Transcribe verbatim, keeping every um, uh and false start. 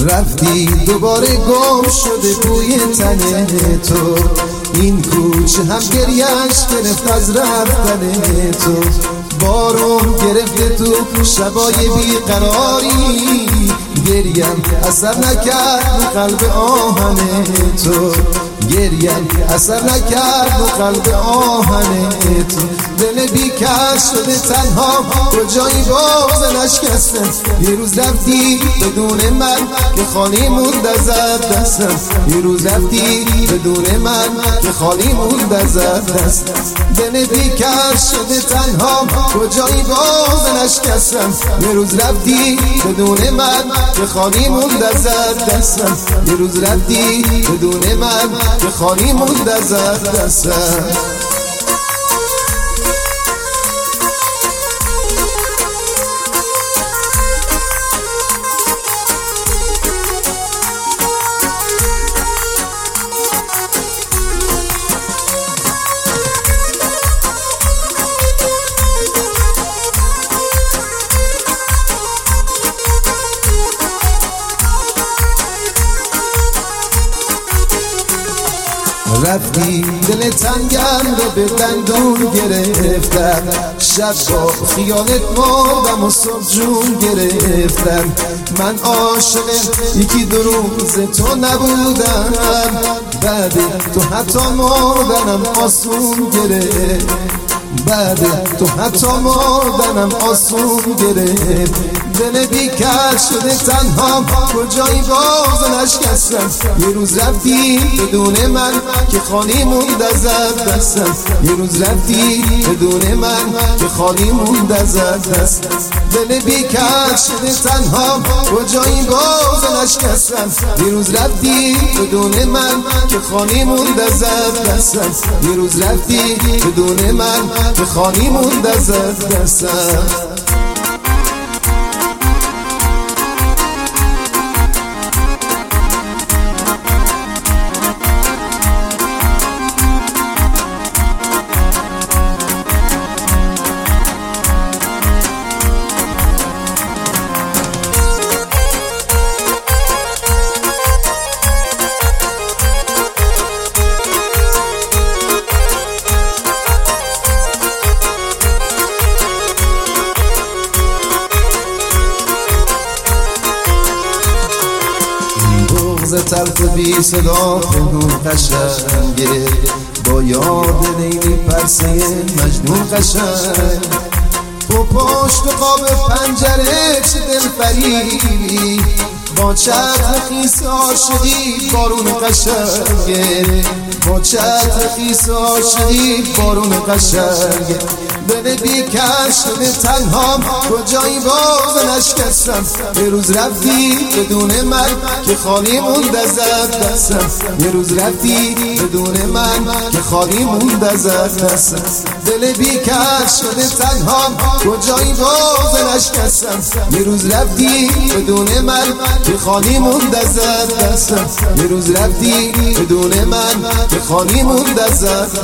رفتی دوباره گم شده بوی تن تو، این کوچه هم گریش گرفت از رفتن تو. بارون گرفته تو شبای بیقراری، گریم اثر نکرد قلب آهن تو، گریم اثر نکرد قلب آهن تو. دل بیکس شده تنها کجایی باز نشکستم، یه روز رفتی بدون من که خالی موند ازت دستم، یه روز رفتی بدون من که خالی موند ازت دستم. دل بیکس شده تنها کجایی باز نشکستم، یه روز رفتی بدون من که خالی موند ازت دستم، یه روز رفتی بدون من که خالی موند ازت دستم. رفتی دل تنگم رو به دندون گرفتم، شب با خیالت مردم و صبح جون گرفتم. من عاشق یکی دو روز تو نبودم، بعد تو حتی مردنم آسون گرفت، بعد تو حتی مردنم آسون گرفت. دل بیکس شده تنها کجایی باز نشکستم، یه روز رفتی بدون من که خالی موند ازت دستم، یه روز رفتی بدون من که خالی موند ازت دستم. دل بیکس شده تنها کجایی باز نشکستم، یه روز رفتی بدون من که خالی موند ازت دستم، یه روز رفتی بدون من که خالی موند ازت دستم. بغض تلخ بی صدا پنهون قشنگه، با یاد لیلی پرسه مجنون قشنگ. تو پشت قاب پنجره چه دل فریبی، با چتر خیس عاشقی بارون قشنگه، با چتر خیس عاشقی بارون قشنگه. دل بیکس شده تنها کجایی باز نشکستم، یه روز رفتی بدون من که خالی موند ازت دستم، یه روز رفتی بدون من که خالی موند ازت دستم. دل بیکس شده تنها کجایی باز نشکستم، یه روز رفتی بدون من که خالی موند ازت دستم، یه روز رفتی بدون من که خالی موند ازت